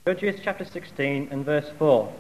Judges chapter 16 and verse 4.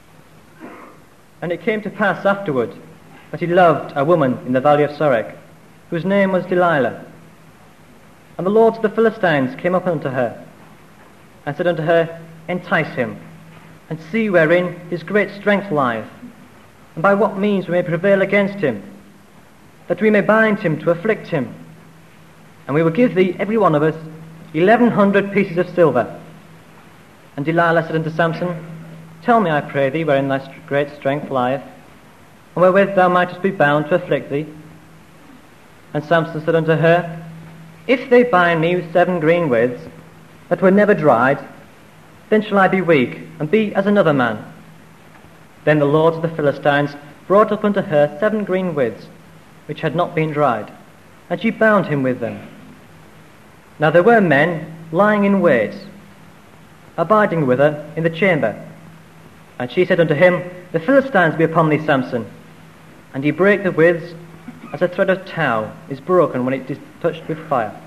And it came to pass afterward that he loved a woman in the valley of Sorek, whose name was Delilah. And the lords of the Philistines came up unto her, and said unto her, Entice him, and see wherein his great strength lieth, and by what means we may prevail against him, that we may bind him to afflict him. And we will give thee, every one of us, 1,100 pieces of silver. And Delilah said unto Samson, Tell me, I pray thee, wherein thy great strength lieth, and wherewith thou mightest be bound to afflict thee. And Samson said unto her, If they bind me with 7 green withs, that were never dried, then shall I be weak, and be as another man. Then the lords of the Philistines brought up unto her 7 green withs, which had not been dried, and she bound him with them. Now there were men lying in wait, abiding with her in the chamber. And she said unto him, The Philistines be upon thee, Samson. And he brake the withs as a thread of tow is broken when it is touched with fire.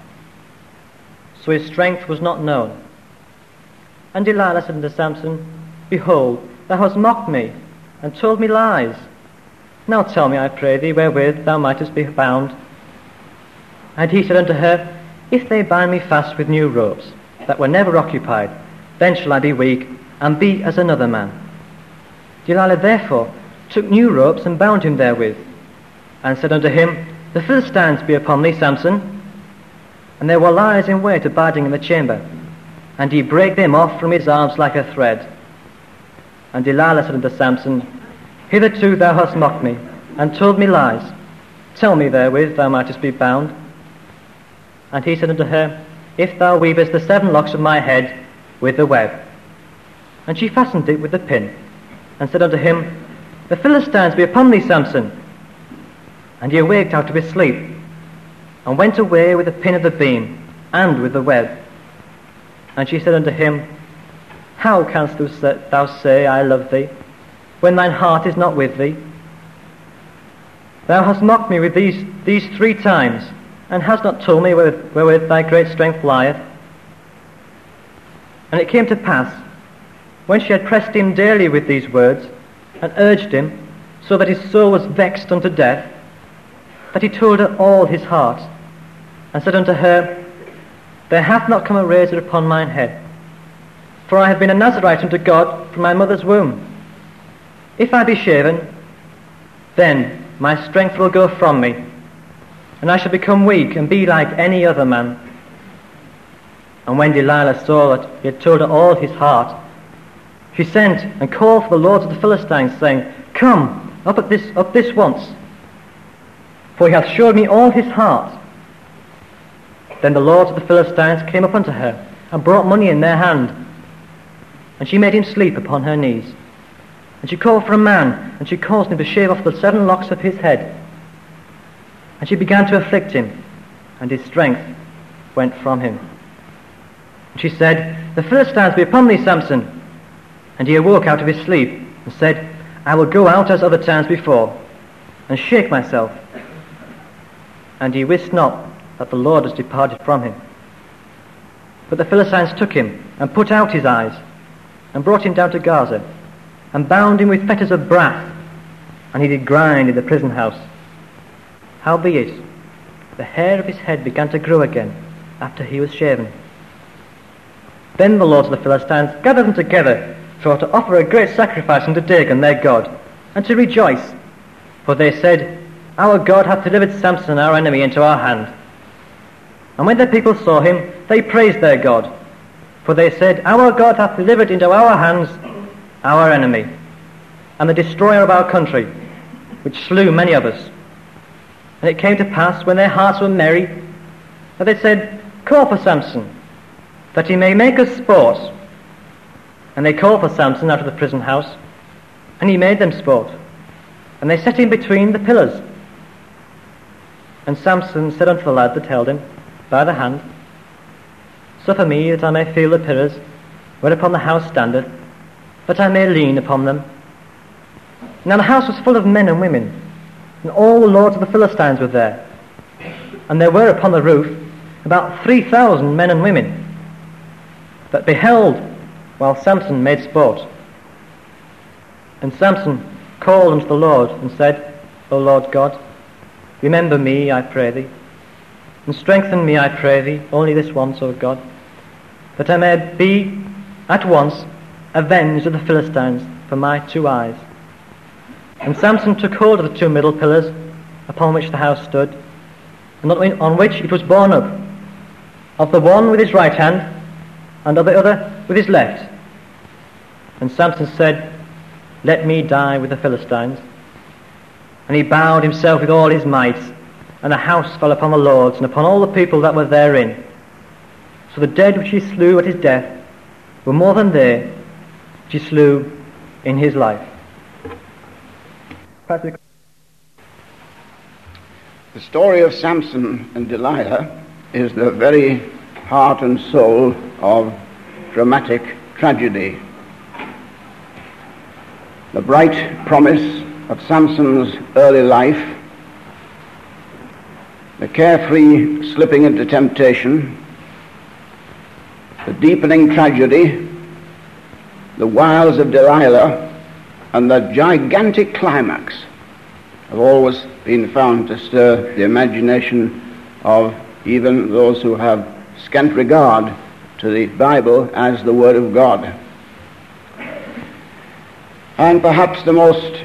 So his strength was not known. And Delilah said unto Samson, Behold, thou hast mocked me, and told me lies. Now tell me, I pray thee, wherewith thou mightest be bound. And he said unto her, If they bind me fast with new ropes, that were never occupied, then shall I be weak, and be as another man. Delilah therefore took new ropes, and bound him therewith, and said unto him, The Philistines be upon thee, Samson. And there were liers in wait abiding in the chamber, and he brake them off from his arms like a thread. And Delilah said unto Samson, Hitherto thou hast mocked me, and told me lies. Tell me wherewith thou mightest be bound. And he said unto her, If thou weavest the 7 locks of my head with the web. And she fastened it with the pin, and said unto him, The Philistines be upon thee, Samson. And he awaked out of his sleep, and went away with the pin of the beam, and with the web. And she said unto him, How canst thou say, I love thee, when thine heart is not with thee? Thou hast mocked me with these 3 times, and hast not told me wherewith thy great strength lieth. And it came to pass, when she had pressed him daily with these words, and urged him, so that his soul was vexed unto death, that he told her all his heart, and said unto her, There hath not come a razor upon mine head, for I have been a Nazarite unto God from my mother's womb. If I be shaven, then my strength will go from me, and I shall become weak and be like any other man. And when Delilah saw that he had told her all his heart, she sent and called for the lords of the Philistines, saying, Come, up this once, for he hath showed me all his heart. Then the lords of the Philistines came up unto her, and brought money in their hand. And she made him sleep upon her knees. And she called for a man, and she caused him to shave off the 7 locks of his head. And she began to afflict him, and his strength went from him. And she said, The Philistines be upon thee, Samson. And he awoke out of his sleep, and said, I will go out as other times before, and shake myself. And he wist not that the Lord was departed from him. But the Philistines took him, and put out his eyes, and brought him down to Gaza, and bound him with fetters of brass, and he did grind in the prison house. Howbeit, the hair of his head began to grow again, after he was shaven. Then the lords of the Philistines gathered them together for to offer a great sacrifice unto Dagon their god, and to rejoice. For they said, Our God hath delivered Samson our enemy into our hand. And when the people saw him, they praised their God. For they said, Our God hath delivered into our hands our enemy, and the destroyer of our country, which slew many of us. And it came to pass, when their hearts were merry, that they said, Call for Samson, that he may make us sport. And they called for Samson out of the prison house, and he made them sport. And they set him between the pillars. And Samson said unto the lad that held him by the hand, Suffer me that I may feel the pillars whereupon the house standeth, that I may lean upon them. Now the house was full of men and women, and all the lords of the Philistines were there. And there were upon the roof about 3,000 men and women. But behold, while Samson made sport. And Samson called unto the Lord and said, O Lord God, remember me, I pray thee, and strengthen me, I pray thee, only this once, O God, that I may be at once avenged of the Philistines for my 2 eyes. And Samson took hold of the 2 middle pillars upon which the house stood, and on which it was borne up, of the one with his right hand, and of the other with his left. And Samson said, Let me die with the Philistines. And he bowed himself with all his might, and the house fell upon the lords, and upon all the people that were therein. So the dead which he slew at his death were more than they which he slew in his life. The story of Samson and Delilah is the very heart and soul of dramatic tragedy. The bright promise of Samson's early life, the carefree slipping into temptation, the deepening tragedy, the wiles of Delilah, and the gigantic climax have always been found to stir the imagination of even those who have scant regard to the Bible as the Word of God. And perhaps the most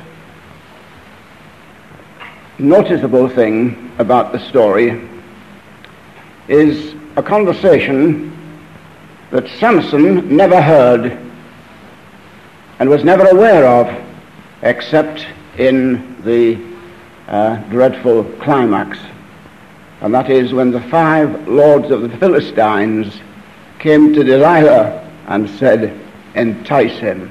noticeable thing about the story is a conversation that Samson never heard and was never aware of except in the dreadful climax. And that is when the 5 lords of the Philistines came to Delilah and said, Entice him,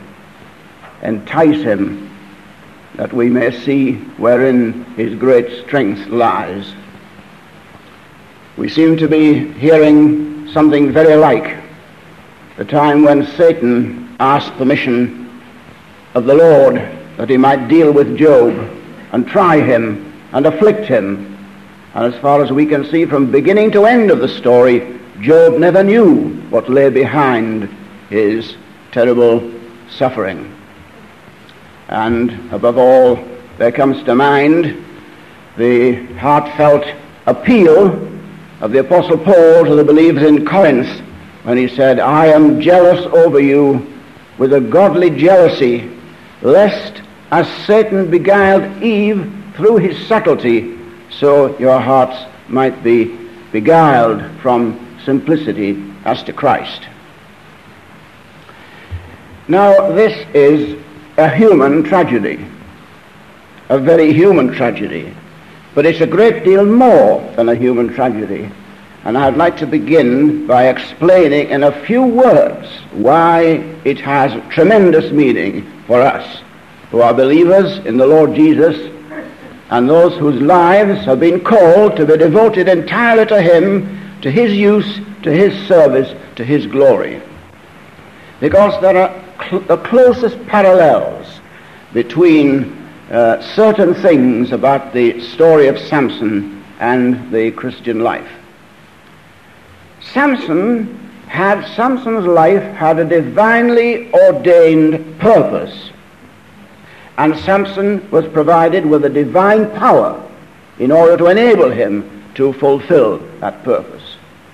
that we may see wherein his great strength lies. We seem to be hearing something very like the time when Satan asked permission of the Lord that he might deal with Job and try him and afflict him. And as far as we can see from beginning to end of the story, Job never knew what lay behind his terrible suffering. And above all, there comes to mind the heartfelt appeal of the Apostle Paul to the believers in Corinth when he said, I am jealous over you with a godly jealousy, lest as Satan beguiled Eve through his subtlety, so your hearts might be beguiled from simplicity as to Christ. Now, this is a human tragedy, a very human tragedy, but it's a great deal more than a human tragedy. And I'd like to begin by explaining in a few words why it has tremendous meaning for us who are believers in the Lord Jesus and those whose lives have been called to be devoted entirely to Him, to His use, to His service, to His glory. Because there are the closest parallels between certain things about the story of Samson and the Christian life. Samson's life had a divinely ordained purpose, and Samson was provided with a divine power in order to enable him to fulfill that purpose.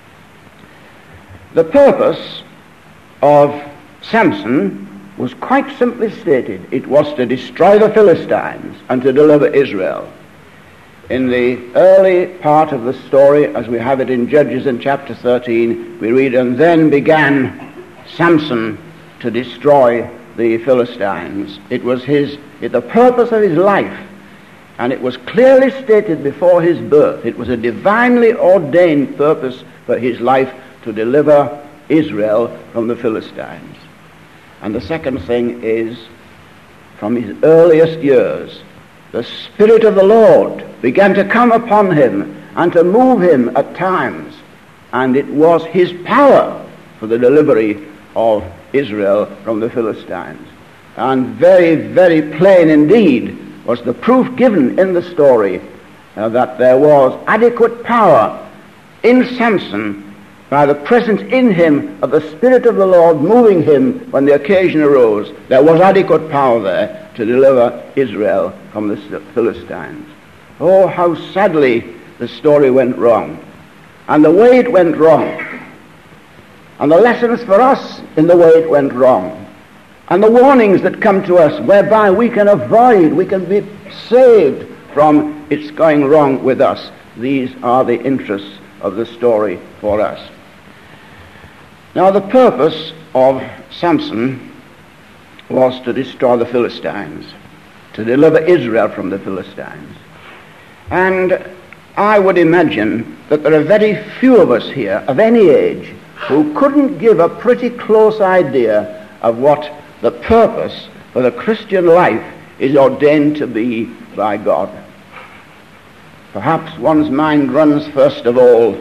The purpose of Samson was quite simply stated. It was to destroy the Philistines and to deliver Israel. In the early part of the story, as we have it in Judges in chapter 13, we read, and then began Samson to destroy the Philistines. It was the purpose of his life, and it was clearly stated before his birth. It was a divinely ordained purpose for his life to deliver Israel from the Philistines. And the second thing is, from his earliest years, the Spirit of the Lord began to come upon him and to move him at times, and it was his power for the delivery of Israel from the Philistines. And very, very plain indeed was the proof given in the story that there was adequate power in Samson by the presence in him of the Spirit of the Lord moving him when the occasion arose, there was adequate power there to deliver Israel from the Philistines. Oh, how sadly the story went wrong, and the way it went wrong, and the lessons for us in the way it went wrong, and the warnings that come to us whereby we can avoid, we can be saved from its going wrong with us. These are the interests of the story for us. Now, the purpose of Samson was to destroy the Philistines, to deliver Israel from the Philistines. And I would imagine that there are very few of us here of any age who couldn't give a pretty close idea of what the purpose for the Christian life is ordained to be by God. Perhaps one's mind runs first of all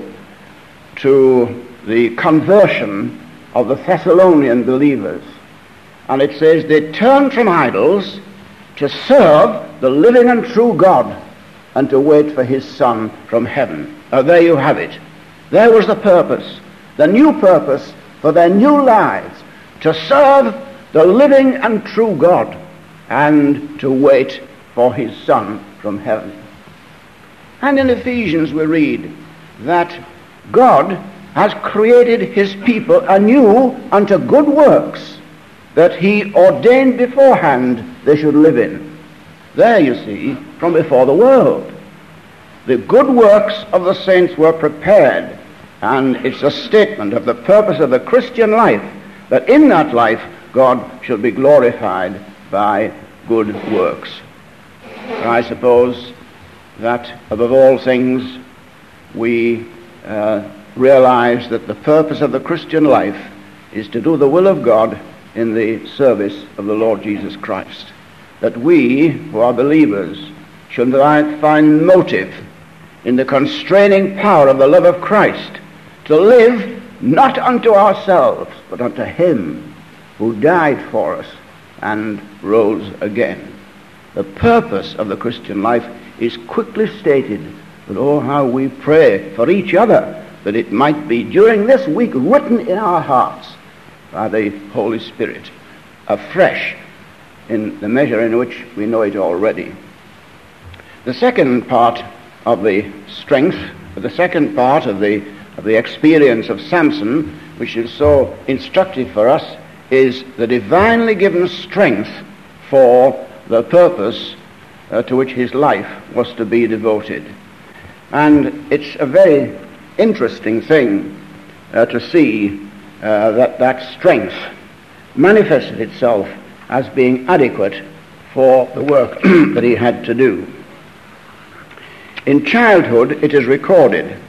to the conversion of the Thessalonian believers. And it says they turned from idols to serve the living and true God and to wait for his Son from heaven. Now there you have it. There was the purpose, the new purpose for their new lives, to serve the living and true God and to wait for his Son from heaven. And in Ephesians we read that God has created his people anew unto good works that he ordained beforehand they should live in. There you see, from before the world, the good works of the saints were prepared, and it's a statement of the purpose of the Christian life, that in that life God should be glorified by good works. I suppose that above all things we realize that the purpose of the Christian life is to do the will of God in the service of the Lord Jesus Christ. That we, who are believers, should find motive in the constraining power of the love of Christ to live not unto ourselves, but unto him who died for us and rose again. The purpose of the Christian life is quickly stated, but oh, how we pray for each other that it might be during this week written in our hearts by the Holy Spirit afresh in the measure in which we know it already. The second part of the strength, the second part of the experience of Samson, which is so instructive for us, is the divinely given strength for the purpose to which his life was to be devoted. And it's a very interesting thing to see that strength manifested itself as being adequate for the work that he had to do. In childhood, it is recorded,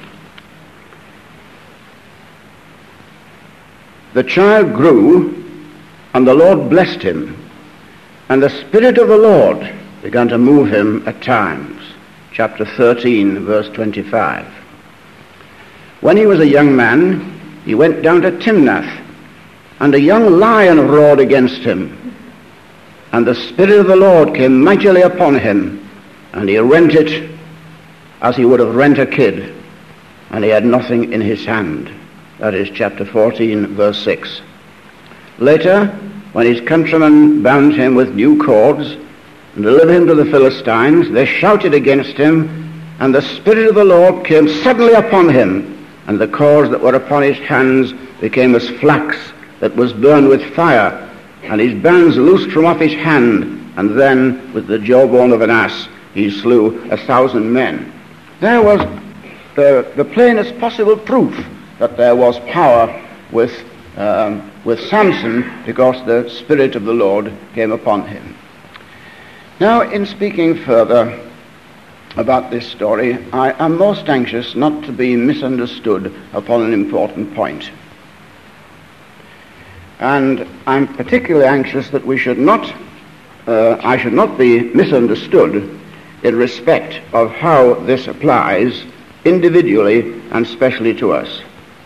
the child grew, and the Lord blessed him, and the Spirit of the Lord began to move him at times. Chapter 13, verse 25. When he was a young man, he went down to Timnath, and a young lion roared against him. And the Spirit of the Lord came mightily upon him, and he rent it as he would have rent a kid, and he had nothing in his hand. That is chapter 14, verse 6. Later, when his countrymen bound him with new cords and delivered him to the Philistines, they shouted against him, and the Spirit of the Lord came suddenly upon him, and the cords that were upon his hands became as flax that was burned with fire, and his bands loosed from off his hand, and then with the jawbone of an ass he slew 1,000 men. There was the plainest possible proof that there was power with Samson, because the Spirit of the Lord came upon him. Now, in speaking further about this story, I am most anxious not to be misunderstood upon an important point. And I'm particularly anxious that I should not be misunderstood in respect of how this applies individually and specially to us.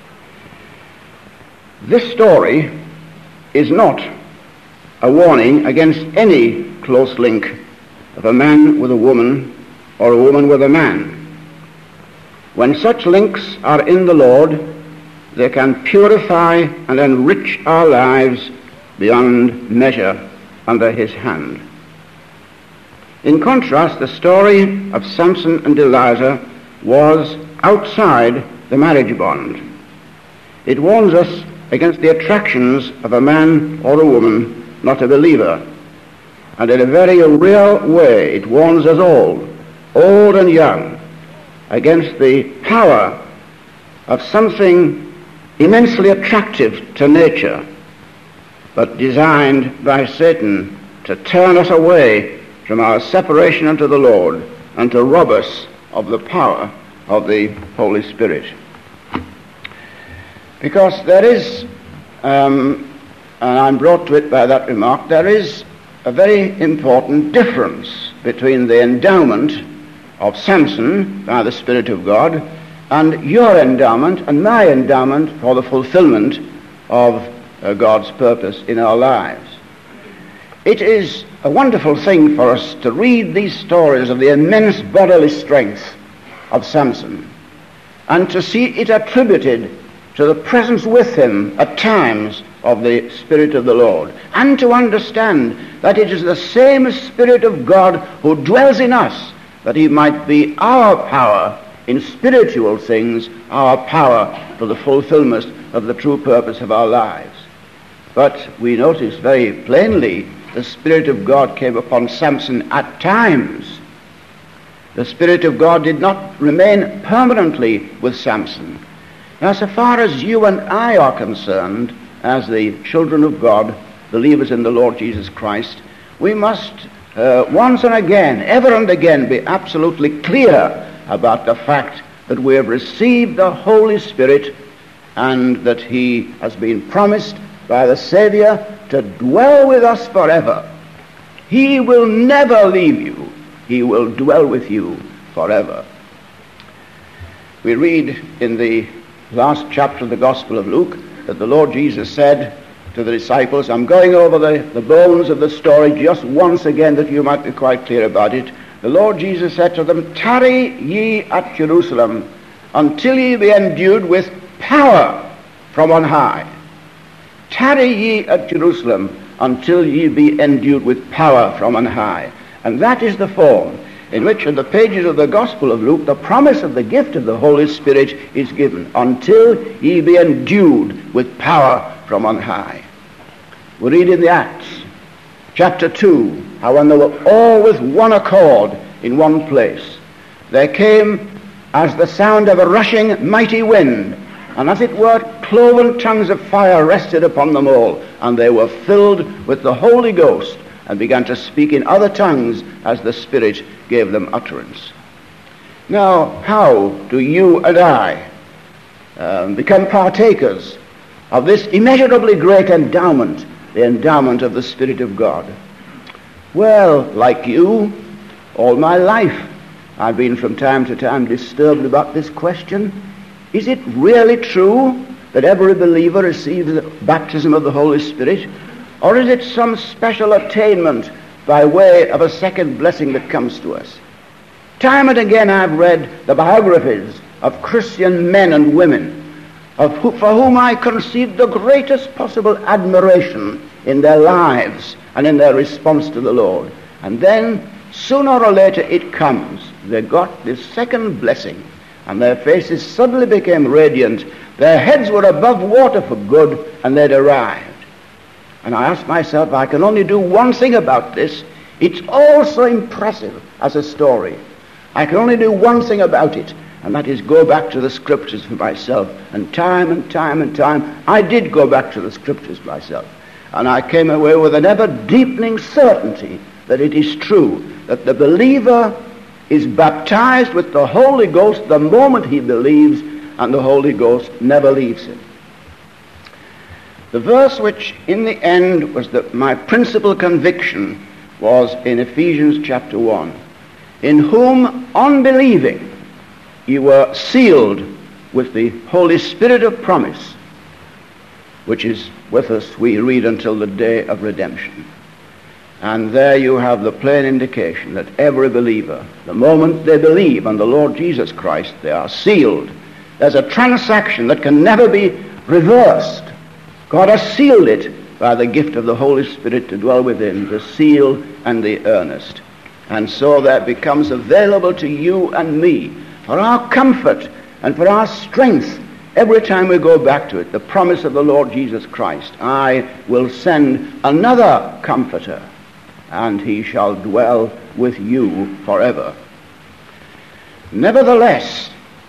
This story is not a warning against any close link of a man with a woman or a woman with a man. When such links are in the Lord, they can purify and enrich our lives beyond measure under his hand. In contrast, the story of Samson and Delilah was outside the marriage bond. It warns us against the attractions of a man or a woman not a believer. And in a very real way, it warns us all, old and young, against the power of something immensely attractive to nature, but designed by Satan to turn us away from our separation unto the Lord and to rob us of the power of the Holy Spirit. Because there is, and I'm brought to it by that remark, there is a very important difference between the endowment of Samson by the Spirit of God and your endowment and my endowment for the fulfillment of God's purpose in our lives. It is a wonderful thing for us to read these stories of the immense bodily strength of Samson and to see it attributed to the presence with him at times of the Spirit of the Lord, and to understand that it is the same Spirit of God who dwells in us, that he might be our power in spiritual things, our power for the fulfillment of the true purpose of our lives. But we notice very plainly the Spirit of God came upon Samson at times. The Spirit of God did not remain permanently with Samson. Now, so far as you and I are concerned, as the children of God, believers in the Lord Jesus Christ, we must once and again, ever and again, be absolutely clear about the fact that we have received the Holy Spirit and that he has been promised by the Savior to dwell with us forever. He will never leave you. He will dwell with you forever. We read in the last chapter of the Gospel of Luke that the Lord Jesus said to the disciples, I'm going over the bones of the story just once again that you might be quite clear about it. The Lord Jesus said to them, tarry ye at Jerusalem until ye be endued with power from on high. Tarry ye at Jerusalem until ye be endued with power from on high. And that is the form in which in the pages of the Gospel of Luke the promise of the gift of the Holy Spirit is given, until ye be endued with power from on high. We read in the Acts chapter 2 how when they were all with one accord in one place, there came as the sound of a rushing mighty wind, and as it were cloven tongues of fire rested upon them all, and they were filled with the Holy Ghost and began to speak in other tongues as the Spirit gave them utterance. Now, how do you and I become partakers of this immeasurably great endowment, the endowment of the Spirit of God? Well, like you, all my life I've been from time to time disturbed about this question. Is it really true that every believer receives the baptism of the Holy Spirit? Or is it some special attainment by way of a second blessing that comes to us? Time and again I've read the biographies of Christian men and women for whom I conceived the greatest possible admiration in their lives and in their response to the Lord. And then, sooner or later it comes. They got this second blessing, and their faces suddenly became radiant. Their heads were above water for good, and they'd arrived. And I asked myself, I can only do one thing about this. It's all so impressive as a story. I can only do one thing about it, and that is go back to the Scriptures for myself. And time, I did go back to the Scriptures myself. And I came away with an ever-deepening certainty that it is true, that the believer is baptized with the Holy Ghost the moment he believes, and the Holy Ghost never leaves him. The verse which in the end was my principal conviction was in Ephesians chapter 1. In whom, unbelieving, you were sealed with the Holy Spirit of promise, which is with us, we read, until the day of redemption. And there you have the plain indication that every believer, the moment they believe on the Lord Jesus Christ, they are sealed. There's a transaction that can never be reversed. God has sealed it by the gift of the Holy Spirit to dwell within, the seal and the earnest. And so that becomes available to you and me for our comfort and for our strength every time we go back to it. The promise of the Lord Jesus Christ, I will send another comforter, and he shall dwell with you forever. Nevertheless,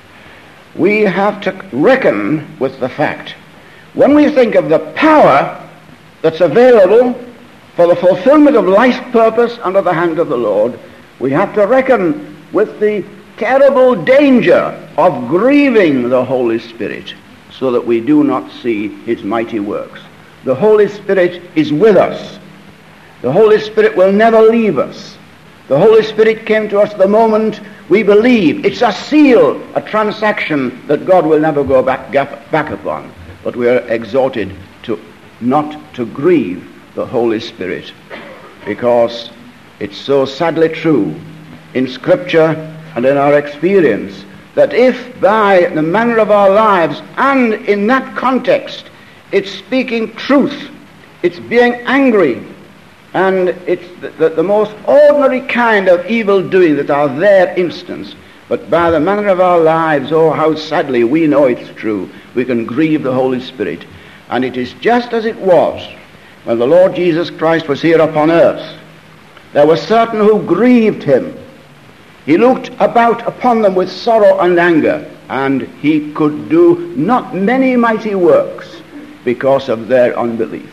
we have to reckon with the fact, when we think of the power that's available for the fulfillment of life's purpose under the hand of the Lord, we have to reckon with the terrible danger of grieving the Holy Spirit so that we do not see his mighty works. The Holy Spirit is with us. The Holy Spirit will never leave us. The Holy Spirit came to us the moment we believe. It's a seal, a transaction that God will never go back upon. But we are exhorted to not to grieve the Holy Spirit, because it's so sadly true in Scripture and in our experience that if by the manner of our lives and in that context it's speaking truth, it's being angry, and it's the most ordinary kind of evil doing that are there instance, but by the manner of our lives, oh how sadly we know it's true, we can grieve the Holy Spirit. And it is just as it was when the Lord Jesus Christ was here upon earth. There were certain who grieved him. He looked about upon them with sorrow and anger, and he could do not many mighty works because of their unbelief.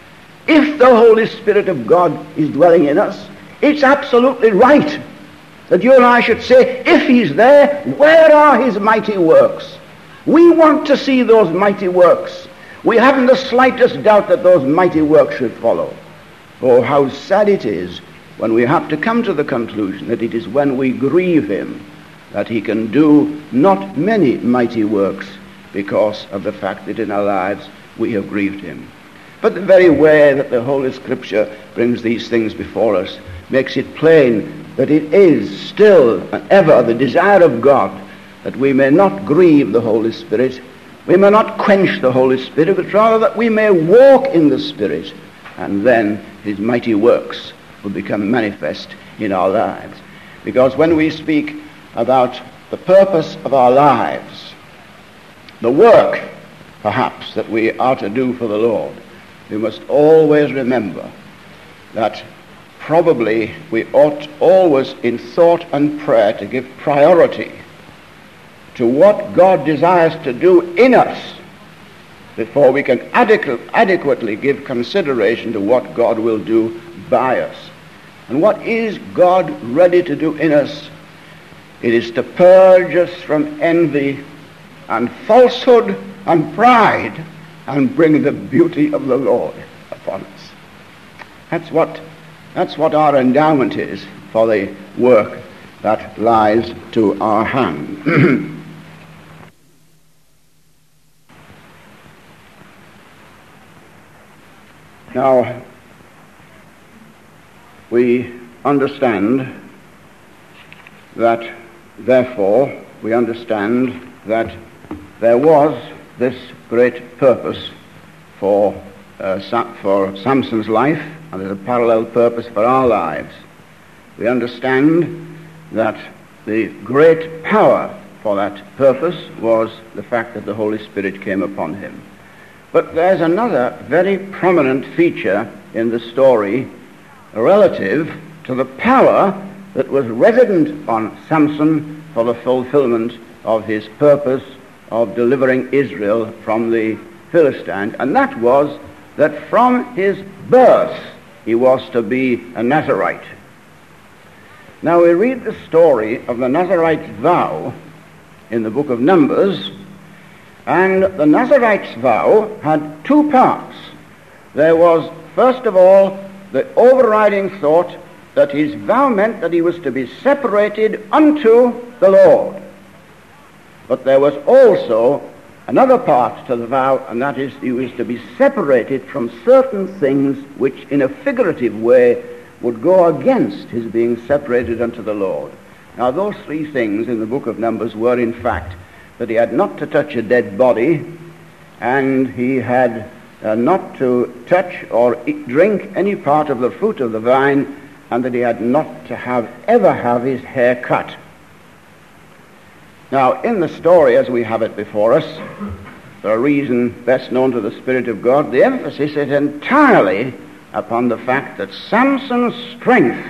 If the Holy Spirit of God is dwelling in us, it's absolutely right that you and I should say, if he's there, where are his mighty works? We want to see those mighty works. We haven't the slightest doubt that those mighty works should follow. Oh, how sad it is when we have to come to the conclusion that it is when we grieve him that he can do not many mighty works because of the fact that in our lives we have grieved him. But the very way that the Holy Scripture brings these things before us makes it plain that it is still and ever the desire of God that we may not grieve the Holy Spirit, we may not quench the Holy Spirit, but rather that we may walk in the Spirit, and then his mighty works will become manifest in our lives. Because when we speak about the purpose of our lives, the work, perhaps, that we are to do for the Lord, we must always remember that probably we ought always in thought and prayer to give priority to what God desires to do in us before we can adequately give consideration to what God will do by us. And what is God ready to do in us? It is to purge us from envy and falsehood and pride and bring the beauty of the Lord upon us. That's what our endowment is for the work that lies to our hand. Now, we understand that, therefore, there was this great purpose for Samson's life, and there's a parallel purpose for our lives. We understand that the great power for that purpose was the fact that the Holy Spirit came upon him. But there's another very prominent feature in the story relative to the power that was resident on Samson for the fulfillment of his purpose of delivering Israel from the Philistines, and that was that from his birth he was to be a Nazarite. Now we read the story of the Nazarite's vow in the book of Numbers, and the Nazarite's vow had two parts. There was, first of all, the overriding thought that his vow meant that he was to be separated unto the Lord. But there was also another part to the vow, and that is he was to be separated from certain things which in a figurative way would go against his being separated unto the Lord. Now those three things in the book of Numbers were in fact that he had not to touch a dead body, and he had not to touch or drink any part of the fruit of the vine, and that he had not to ever have his hair cut. Now, in the story as we have it before us, for a reason best known to the Spirit of God, the emphasis is entirely upon the fact that Samson's strength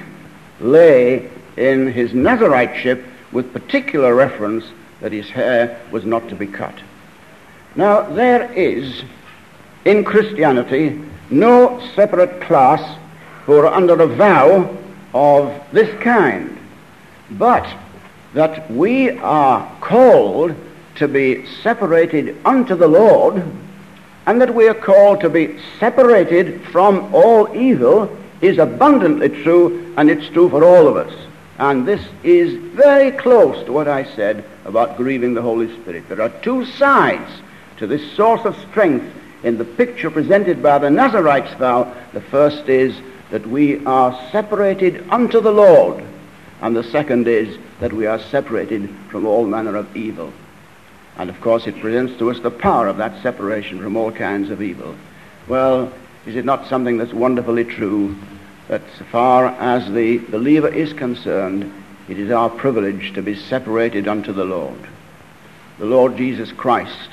lay in his Nazarite-ship, with particular reference that his hair was not to be cut. Now, there is in Christianity no separate class who are under a vow of this kind, but that we are called to be separated unto the Lord, and that we are called to be separated from all evil is abundantly true, and it's true for all of us. And this is very close to what I said about grieving the Holy Spirit. There are two sides to this source of strength in the picture presented by the Nazarite's vow. The first is that we are separated unto the Lord, and the second is that we are separated from all manner of evil. And of course it presents to us the power of that separation from all kinds of evil. Well, is it not something that's wonderfully true, that so far as the believer is concerned, it is our privilege to be separated unto the Lord. The Lord Jesus Christ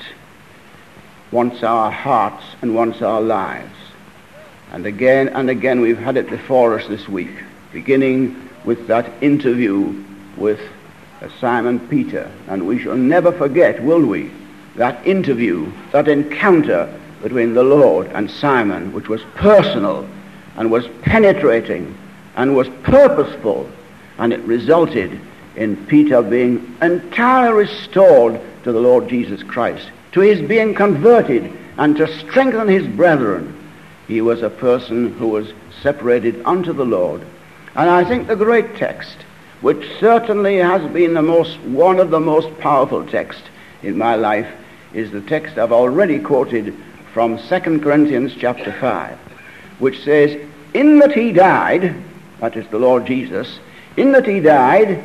wants our hearts and wants our lives. And again we've had it before us this week, beginning with that interview with Simon Peter. And we shall never forget, will we, that interview, that encounter between the Lord and Simon, which was personal and was penetrating and was purposeful, and it resulted in Peter being entirely restored to the Lord Jesus Christ, to his being converted and to strengthen his brethren. He was a person who was separated unto the Lord. And I think the great text, which certainly has been one of the most powerful texts in my life, is the text I've already quoted from 2 Corinthians chapter 5, which says, in that he died, that is the Lord Jesus, in that he died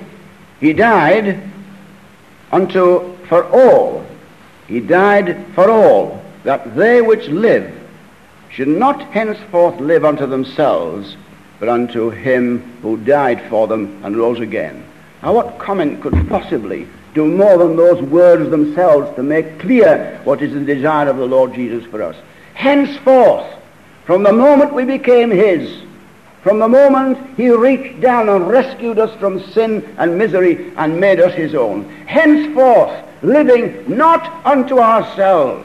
for all. He died for all, that they which live should not henceforth live unto themselves, but unto him who died for them and rose again. Now, what comment could possibly do more than those words themselves to make clear what is the desire of the Lord Jesus for us? Henceforth, from the moment we became his, from the moment he reached down and rescued us from sin and misery and made us his own, henceforth living not unto ourselves,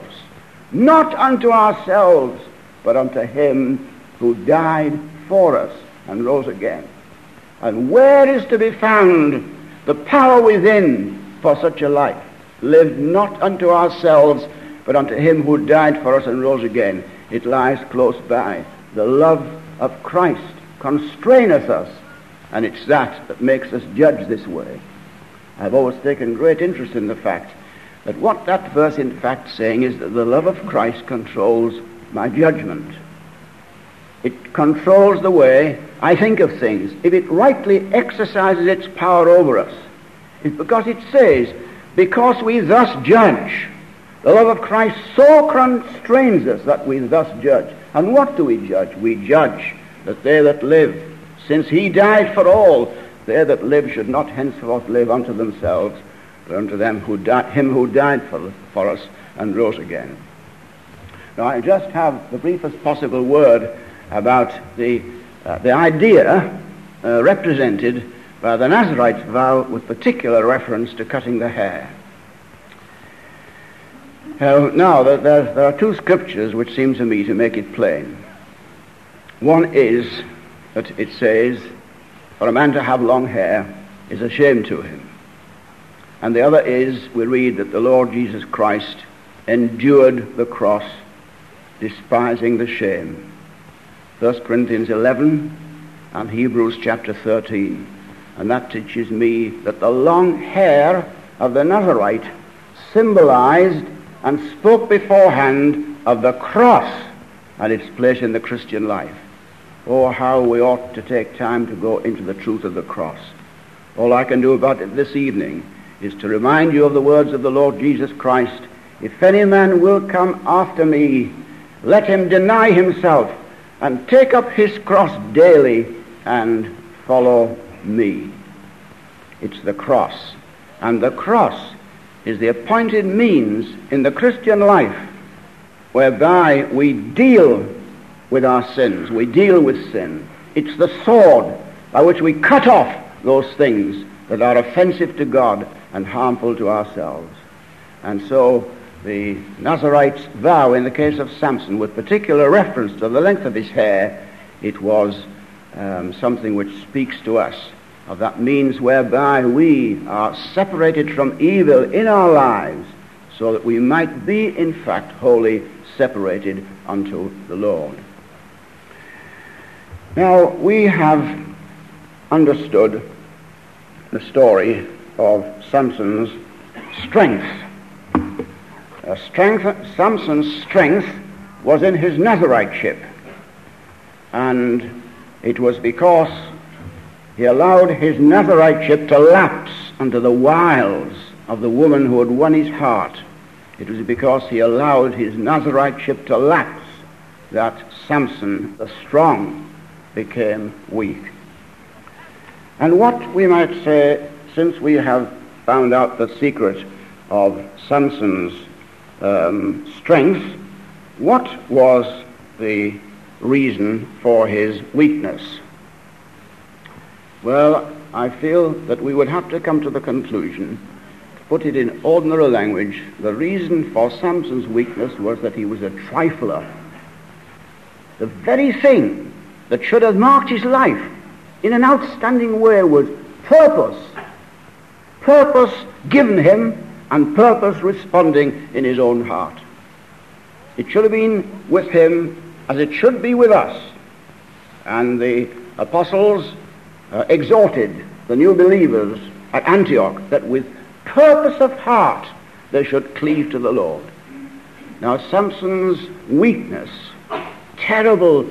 but unto him who died for us and rose again. And where is to be found the power within for such a life? Live not unto ourselves, but unto him who died for us and rose again. It lies close by. The love of Christ constraineth us, and it's that makes us judge this way. I've always taken great interest in the fact that what that verse in fact saying is that the love of Christ controls my judgment. It controls the way I think of things. If it rightly exercises its power over us, it's because it says, because we thus judge. The love of Christ so constrains us that we thus judge. And what do we judge? We judge that they that live, since he died for all, they that live should not henceforth live unto themselves, but unto them him who died for us and rose again. Now, I just have the briefest possible word about the idea represented by the Nazarite's vow, with particular reference to cutting the hair. Now, there are two scriptures which seem to me to make it plain. One is that it says, for a man to have long hair is a shame to him. And the other is, we read that the Lord Jesus Christ endured the cross, despising the shame. 1 Corinthians 11 and Hebrews chapter 13. And that teaches me that the long hair of the Nazarite symbolized and spoke beforehand of the cross and its place in the Christian life. Oh, how we ought to take time to go into the truth of the cross. All I can do about it this evening is to remind you of the words of the Lord Jesus Christ, "If any man will come after me, let him deny himself and take up his cross daily and follow me." It's the cross. And the cross is the appointed means in the Christian life whereby we deal with our sins. We deal with sin. It's the sword by which we cut off those things that are offensive to God and harmful to ourselves. And so the Nazarite's vow in the case of Samson, with particular reference to the length of his hair, it was something which speaks to us of that means whereby we are separated from evil in our lives so that we might be in fact wholly separated unto the Lord. Now we have understood the story of Samson's strength. Samson's strength was in his Nazarite-ship, and it was because he allowed his Nazarite-ship to lapse under the wiles of the woman who had won his heart. It was because he allowed his Nazarite-ship to lapse that Samson, the strong, became weak. And what we might say, since we have found out the secret of Samson's strength, what was the reason for his weakness? Well, I feel that we would have to come to the conclusion, to put it in ordinary language, the reason for Samson's weakness was that he was a trifler. The very thing that should have marked his life in an outstanding way was purpose. Purpose given him and purpose responding in his own heart. It should have been with him as it should be with us. And the apostles exhorted the new believers at Antioch that with purpose of heart they should cleave to the Lord. Now Samson's weakness, terrible,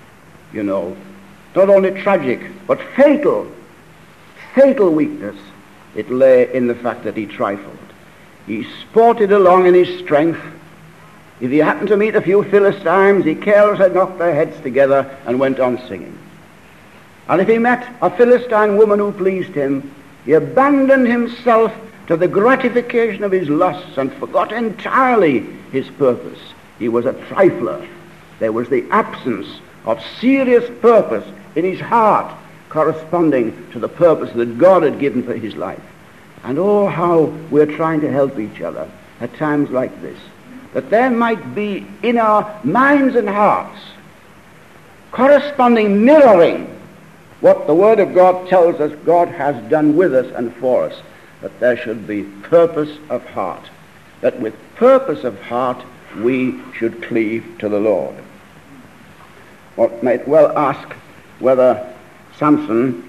not only tragic, but fatal weakness, it lay in the fact that he trifled. He sported along in his strength. If he happened to meet a few Philistines, he carelessly knocked their heads together and went on singing. And if he met a Philistine woman who pleased him, he abandoned himself to the gratification of his lusts and forgot entirely his purpose. He was a trifler. There was the absence of serious purpose in his heart corresponding to the purpose that God had given for his life. And oh, how we're trying to help each other at times like this, that there might be in our minds and hearts corresponding mirroring what the Word of God tells us God has done with us and for us, that there should be purpose of heart, that with purpose of heart we should cleave to the Lord. One might well ask whether Samson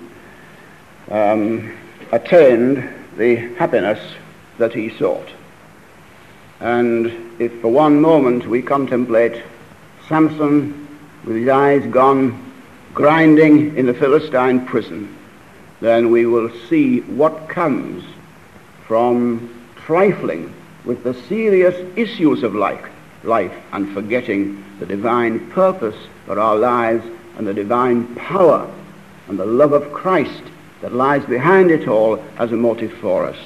attained the happiness that he sought. And if for one moment we contemplate Samson with his eyes gone grinding in the Philistine prison, then we will see what comes from trifling with the serious issues of life and forgetting the divine purpose for our lives and the divine power and the love of Christ that lies behind it all as a motive for us.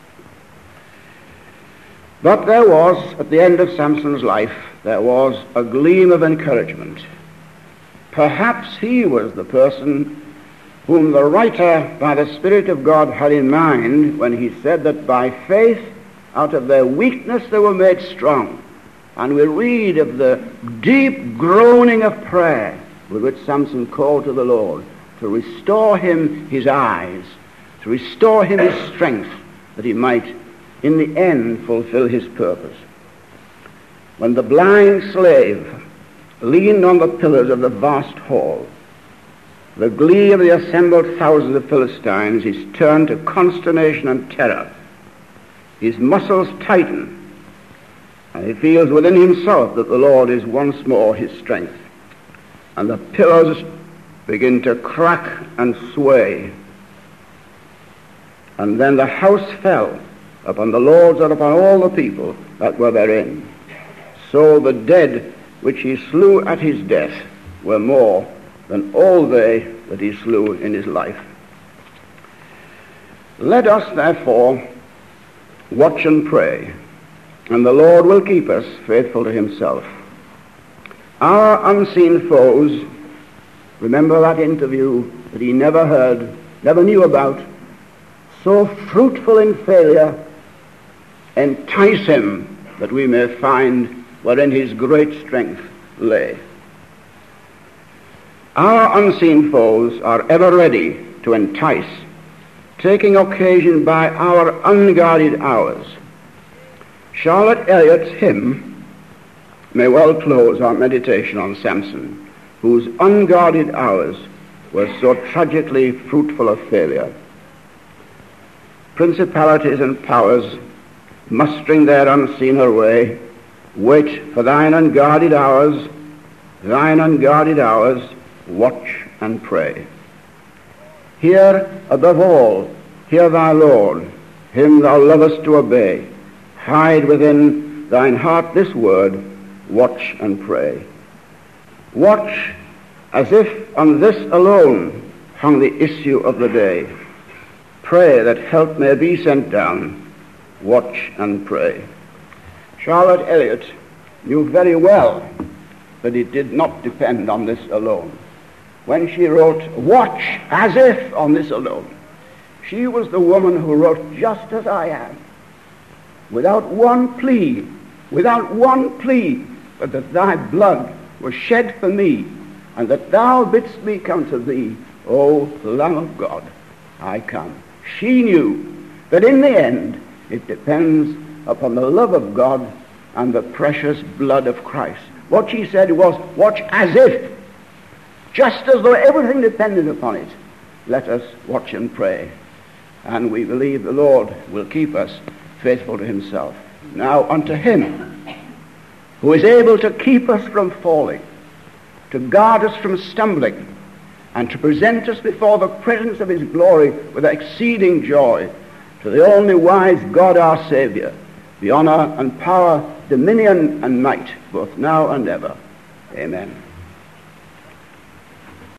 But there was, at the end of Samson's life, there was a gleam of encouragement. Perhaps he was the person whom the writer by the Spirit of God had in mind when he said that by faith out of their weakness they were made strong. And we read of the deep groaning of prayer with which Samson called to the Lord to restore him his eyes, to restore him his strength, that he might in the end fulfill his purpose. When the blind slave leaned on the pillars of the vast hall, the glee of the assembled thousands of Philistines is turned to consternation and terror. His muscles tighten, and he feels within himself that the Lord is once more his strength. And the pillars begin to crack and sway. And then the house fell, upon the lords and upon all the people that were therein. So the dead which he slew at his death were more than all they that he slew in his life. Let us therefore watch and pray, and the Lord will keep us faithful to himself. Our unseen foes, remember that interview that he never heard, never knew about, so fruitful in failure, entice him that we may find wherein his great strength lay. Our unseen foes are ever ready to entice, taking occasion by our unguarded hours. Charlotte Elliott's hymn may well close our meditation on Samson, whose unguarded hours were so tragically fruitful of failure. Principalities and powers, mustering their unseen array, wait for thine unguarded hours, watch and pray. Hear above all, hear thy Lord, him thou lovest to obey. Hide within thine heart this word, watch and pray. Watch as if on this alone hung the issue of the day. Pray that help may be sent down. Watch and pray. Charlotte Elliott knew very well that it did not depend on this alone. When she wrote, watch as if on this alone, she was the woman who wrote, just as I am, without one plea, but that thy blood was shed for me, and that thou bidst me come to thee, O Lamb of God, I come. She knew that in the end it depends upon the love of God and the precious blood of Christ. What she said was, watch as if, just as though everything depended upon it. Let us watch and pray, and we believe the Lord will keep us faithful to himself. Now unto him who is able to keep us from falling, to guard us from stumbling, and to present us before the presence of his glory with exceeding joy, to the only wise God our Saviour, be honor and power, dominion and might, both now and ever. Amen.